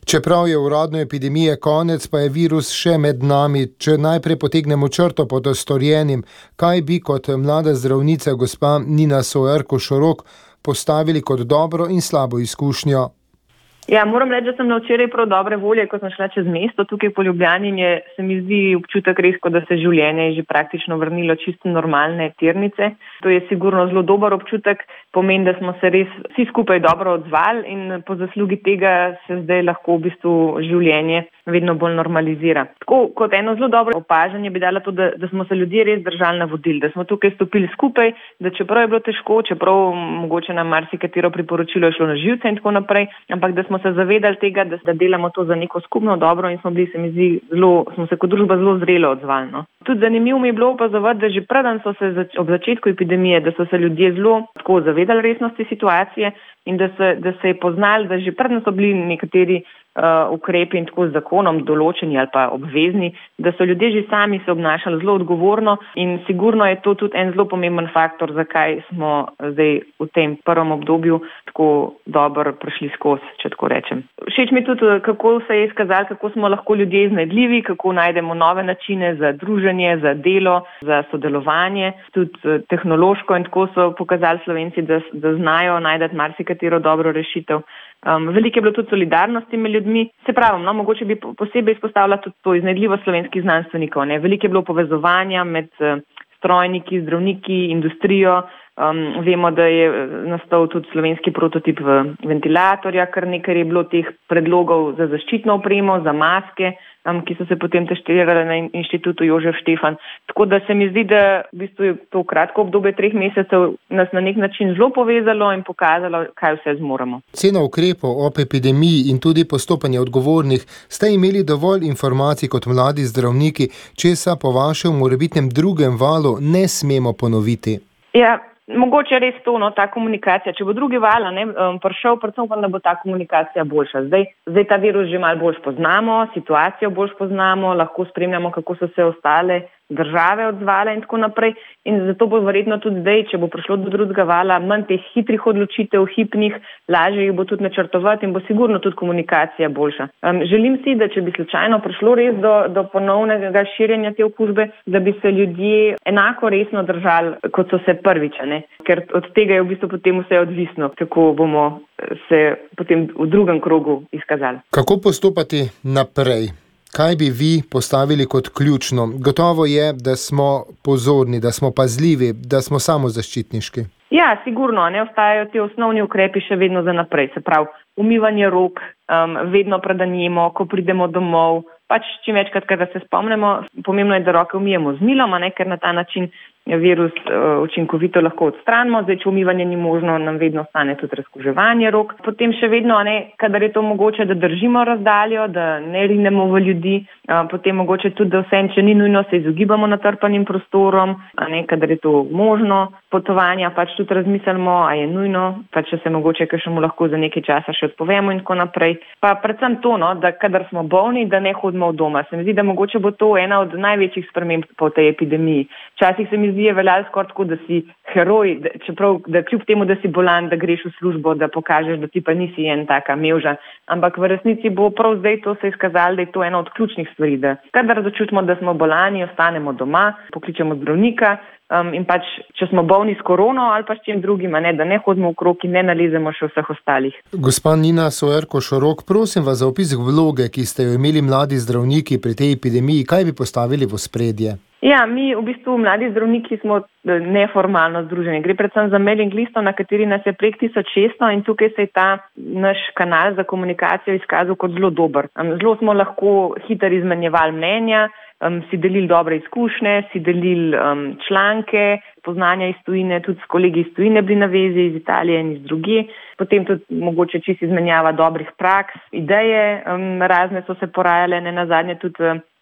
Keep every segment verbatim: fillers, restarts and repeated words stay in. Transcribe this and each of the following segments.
Čeprav je uradno epidemije konec, pa je virus še med nami. Če najprej potegnemo črto pod storjenim, kaj bi kot mlada zdravnica gospa Nina Sojer-Košorok postavili kot dobro in slabo izkušnjo? Ja, moram reči, da sem na včeraj prav dobre volje, ko sem šla čez mesto, tukaj po Ljubljani, je, se mi zdi občutek res, da se življenje je že praktično vrnilo čisto normalne tirnice. To je sigurno zelo dober občutek, pomeni, da smo se res vsi skupaj dobro odzvali in po zaslugi tega se zdaj lahko v bistvu življenje vedno bolj normalizira. Tako kot eno zelo dobro opažanje bi dala to, da, da smo se ljudje res držali navodil, da smo tukaj stopili skupaj, da čeprav je bilo težko, čeprav mogoče nam marsikatero priporočilo je šlo na živce in tako naprej, ampak da smo se zavedali tega, da, da delamo to za neko skupno dobro in smo bili, se mi zdi, zelo, smo se kot družba zelo zrelo odzvali. No. Tudi zanimivo mi je bilo opazovati, da že preden so se zač- ob začetku epidemije, da so se ljudje zelo tako zavedali resnosti situacije in da se, da se je poznali, da že preden so bili nekateri uh, ukrepi in tako z zakonom določeni ali pa obvezni, da so ljudje že sami se obnašali zelo odgovorno in sigurno je to tudi en zelo pomemben faktor, zakaj smo zdaj v tem prvem obdobju tako dobro prišli skozi, če tako rečem. Všeč mi tudi, kako se je izkazalo, kako smo lahko ljudje iznajdljivi, kako najdemo nove načine za druženje, za delo, za sodelovanje, tudi tehnološko in tako so pokazali Slovenci, da, da znajo najdati marsikatero dobro rešitev. Um, veliko je bilo tudi solidarnosti med ljudmi. Se pravi, no, mogoče bi posebej izpostavila tudi to iznajdljivost slovenskih znanstvenikov. Ne? Veliko je bilo povezovanja med uh, strojniki, zdravniki, industrijo. Um, vemo, da je nastal tudi slovenski prototip v ventilatorja, kar nekaj je bilo teh predlogov za zaščitno opremo, za maske, um, ki so se potem testirale na inštitutu Jožef Štefan. Tako da se mi zdi, da v bistvu je to kratko obdobje treh mesecev nas na nek način zelo povezalo in pokazalo, kaj vse zmoremo. Cena ukrepov ob epidemiji in tudi postopanje odgovornih, ste imeli dovolj informacij kot mladi zdravniki, česa po vašem morebitnem drugem valu ne smemo ponoviti? Ja, mogoče res to, no, ta komunikacija. Če bo drugi val ne, um, prišel, predvsem pa, da bo ta komunikacija boljša. Zdaj, zdaj ta virus že malo bolj spoznamo, situacijo bolj spoznamo, lahko spremljamo, kako so se ostale države odzvale in tako naprej. In zato bo verjetno tudi zdaj, če bo prišlo do drugega vala, manj teh hitrih odločitev, hipnih, lažje jih bo tudi načrtovati in bo sigurno tudi komunikacija boljša. Um, želim si, da če bi slučajno prišlo res do, do ponovnega širjenja te okužbe, da bi se ljudje enako resno držali, kot so se prvič, ne? Ker od tega je v bistvu potem vse odvisno, kako bomo se potem v drugem krogu izkazali. Kako postopati naprej? Kaj bi vi postavili kot ključno? Gotovo je, da smo pozorni, da smo pazljivi, da smo samozaščitniški. Ja, sigurno, ne ostajajo ti osnovni ukrepi še vedno za naprej. Se pravi, umivanje rok, um, vedno predanjemo, ko pridemo domov. Pač čim večkrat, kada se spomnimo, pomembno je, da roke umijemo z milom, ne, ker na ta način virus uh, učinkovito lahko odstranimo. Zdaj, če umivanje ni možno, nam vedno ostane tudi razkuževanje rok. Potem še vedno, ne, kadar je to mogoče, da držimo razdaljo, da ne rinemo v ljudi. Uh, potem mogoče tudi, da vse, če ni nujno, se izogibamo natrpanim prostorom, a ne, kadar je to možno. Potovanja pač tudi razmislimo, a je nujno, pač če se mogoče kakšnemu lahko za nekaj časa še odpovemo in tako naprej. Pa predvsem to, no, da kadar smo bolni, da ne hodimo v doma. Se mi zdi, da mogoče bo to ena od največjih sprememb po tej epidemiji. Včasih se mi zdi, je veljalo skoraj tako, da si heroj, da, čeprav da kljub temu, da si bolan, da greš v službo, da pokažeš, da ti pa nisi en taka mevža. Ampak v resnici bo prav zdaj to se izkazalo, da je to ena od ključnih stvari, da kadar začutimo, da smo bolani, ostanemo doma, pokličemo zdravnika. Um, in pač, če smo bolni s korono ali pa s čim drugim, ne, da ne hodimo v krog in ne nalezemo še vseh ostalih. Gospa Nina Sojer-Košorok, prosim vas za opis vloge, ki ste jo imeli mladi zdravniki pri tej epidemiji. Kaj bi postavili v ospredje? Ja, mi v bistvu mladi zdravniki smo neformalno združeni. Gre predvsem za mailing listo, na kateri nas je prek tisoč šeststo in tukaj se je ta naš kanal za komunikacijo izkazal kot zelo dober. Zelo smo lahko hitro izmenjevali mnenja, Um, si delili dobre izkušnje, si delili um, članke, poznanja iz tujine, tudi s kolegi iz tujine bili na vezi, iz Italije in iz drugje. Potem tudi mogoče čisto izmenjava dobrih praks, ideje, um, razne so se porajale, ne nazadnje tudi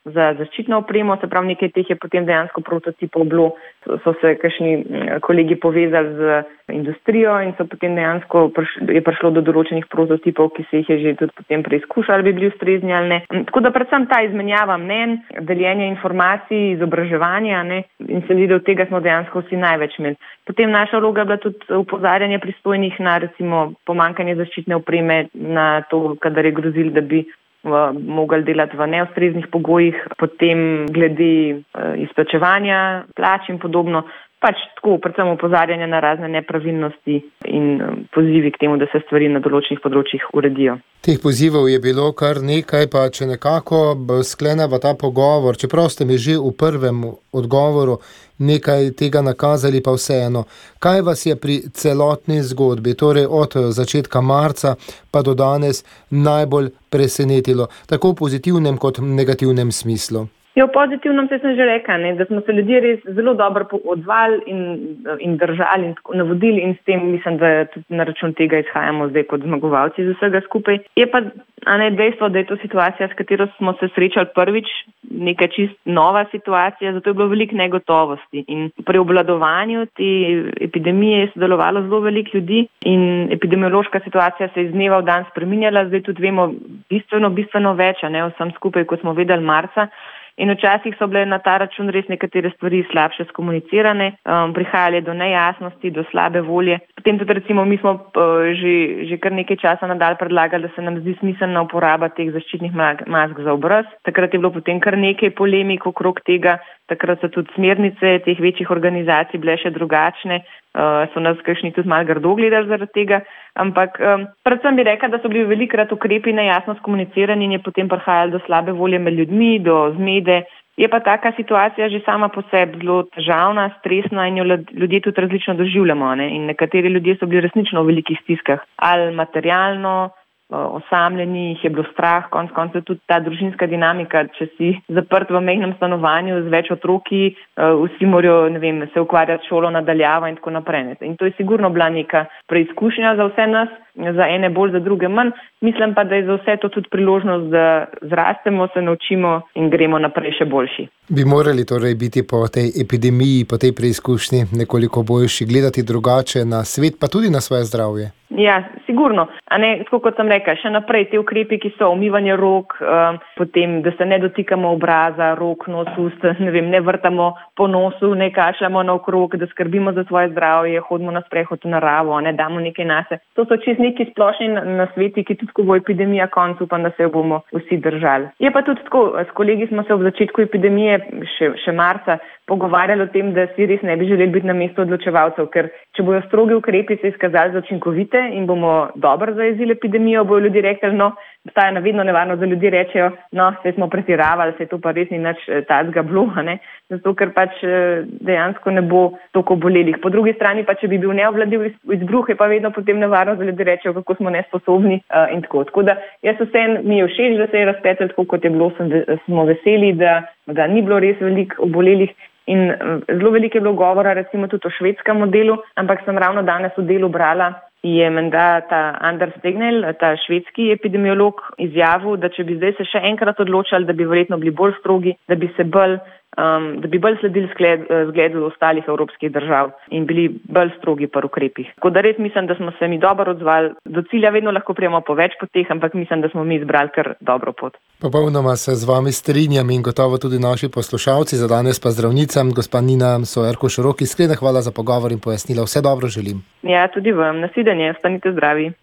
za zaščitno opremo, se pravi nekaj teh je potem dejansko prototipov bilo, so se kakšni kolegi povezali z industrijo in so potem dejansko prišlo, je prišlo do določenih prototipov, ki se jih je že tudi potem preizkušali, bi bili ustrezni ali ne. Tako da predvsem ta izmenjava mnenj, deljenje informacij, izobraževanja, ne, in se vidi, da od tega smo dejansko vsi največ imeli. Potem naša vloga je bila tudi opozarjanje pristojnih na recimo pomanjkanje zaščitne opreme, na to, kadar je grozil, da bi mogli delati v neustreznih pogojih, potem glede izplačevanja plač in podobno, pač tako, predvsem opozarjanje na razne nepravilnosti in pozivi k temu, da se stvari na določenih področjih uredijo. Teh pozivov je bilo kar nekaj, pa če nekako skleneva ta pogovor, čeprav ste mi že v prvem odgovoru nekaj tega nakazali, pa vseeno. Kaj vas je pri celotni zgodbi, torej od začetka marca pa do danes najbolj presenetilo, tako v pozitivnem kot negativnem smislu? Ja, v pozitivnem se sem že rekla, ne, da smo se ljudje res zelo dobro odzvali in, in držali in tako navodili in s tem mislim, da tudi na račun tega izhajamo zdaj kot zmagovalci z vsega skupaj. Je pa a ne, dejstvo, da je to situacija, s katero smo se srečali prvič, neka čist nova situacija, zato je bilo veliko negotovosti in pri obvladovanju te epidemije je sodelovalo zelo veliko ljudi in epidemiološka situacija se je iz dneva v dan spreminjala, zdaj tudi vemo bistveno, bistveno več, a ne vsem skupaj, kot smo vedeli marca. In včasih so bile na ta račun res nekatere stvari slabše skomunicirane, um, prihajale do nejasnosti, do slabe volje. Potem tudi recimo mi smo uh, že, že kar nekaj časa nadalje predlagali, da se nam zdi smiselna uporaba teh zaščitnih mask za obraz. Takrat je bilo potem kar nekaj polemik okrog tega, takrat so tudi smernice teh večjih organizacij bile še drugačne, uh, so nas kakšni tudi malo grdo gledali zaradi tega, ampak um, predvsem bi rekla, da so bili velikokrat ukrepi nejasno skomunicirani in je potem prihajalo do slabe volje med ljudmi, do zmede. Je pa taka situacija že sama po sebi zelo težavna, stresna in jo ljudje tudi različno doživljamo, ne? In nekateri ljudje so bili resnično v velikih stiskah, ali materialno, osamljeni, jih je bilo strah, konc koncev tudi ta družinska dinamika, če si zaprt v mehnem stanovanju z več otroki, vsi morajo, ne vem, se ukvarjati šolo nadaljava in tako naprej. In to je sigurno bila neka preizkušnja za vse nas, za ene bolj, za druge manj. Mislim pa, da je za vse to tudi priložnost, da zrastemo, se naučimo in gremo naprej še boljši. Bi morali torej biti po tej epidemiji, po tej preizkušnji nekoliko boljši, gledati drugače na svet, pa tudi na svoje zdravje? Ja, sigurno. A ne, tako kot sem rekla, še naprej te ukrepi, ki so umivanje rok, um, potem, da se ne dotikamo obraza, rok, nos, ust, ne vem, ne vrtamo po nosu, ne kašljamo naokrog, da skrbimo za svoje zdravje, hodimo na sprehod v naravo, ne damo nekaj nase. To so čist neki splošni nasveti, ki tudi ko bo epidemija konc, upam, da se jo bomo vsi držali. Je pa tudi tako, s kolegi smo se v začetku epidemije, še, še marca, pogovarjali o tem, da si res ne bi želeli biti na mestu odločevalcev, ker če bojo strogi ukrepi se izkazali za učinkovite in bomo dobro zajezili epidemijo, bojo ljudje rekli, no, obstaja vedno nevarnost, da ljudje rečejo, no, se smo pretiravali, se to pa res ni nič tacga bilo, ne, zato ker pač dejansko ne bo toliko bolelih. Po drugi strani pa, če bi bil neobvladljiv izbruh, je pa vedno potem nevarnost, da ljudje rečejo, kako smo nesposobni uh, in tako. Tako da jaz vsem mi je všeč, da se je razpetel tako, kot je bilo, sem, smo veseli, da, da ni bilo res veliko obolelih. In zelo veliko je bilo govora recimo tudi o švedskem modelu, ampak sem ravno danes v delu brala, je menda ta Anders Tegnell, ta švedski epidemiolog, izjavil, da če bi zdaj se še enkrat odločali, da bi verjetno bili bolj strogi, da bi se bolj, um, da bi bolj sledili zgled, zgledu ostalih evropskih držav in bili bolj strogi pri ukrepih. Tako da res mislim, da smo se mi dobro odzvali. Do cilja vedno lahko prijemo po več poteh, ampak mislim, da smo mi izbrali kar dobro pot. Popolnoma se z vami strinjam in gotovo tudi naši poslušalci. Za danes pa zdravnica, gospa Nina Soerko-Šorok, iskrena hvala za pogovor in pojasnila. Vse dobro želim. Ja, tudi vam. Nasvidenje, ostanite zdravi.